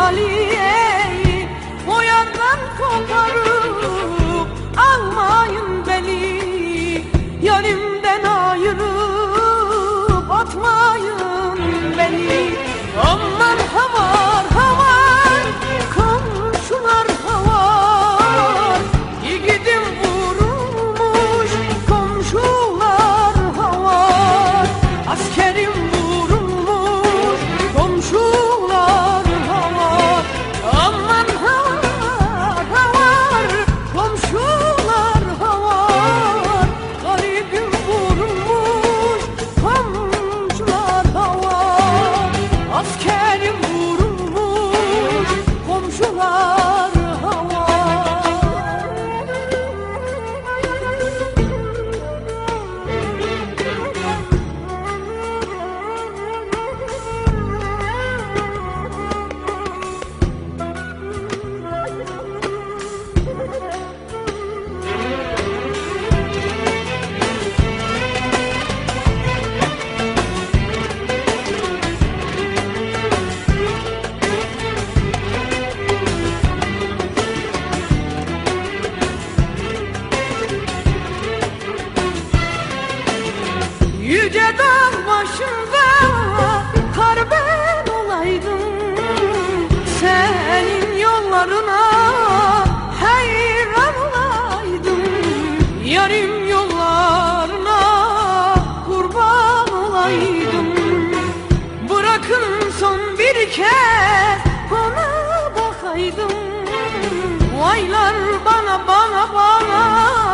Aliye'yi o yandan koparıp almayın beni, yarimden ayırıp atmayın beni. Aman havar havar, komşular havar, yiğidim vurulmuş, komşular havar, askerim vurulmuş, komşular havar. Aman havar havar, komşular havar, garibim vurulmuş, komşular havar, askerim vurulmuş, komşular havar. Yüce dağ başında kar ben olaydım, senin yollarına hayran olaydım. Yarim yollarına kurban olaydım. Bırakın son bir kez ona bakaydım. Vaylar bana bana bana,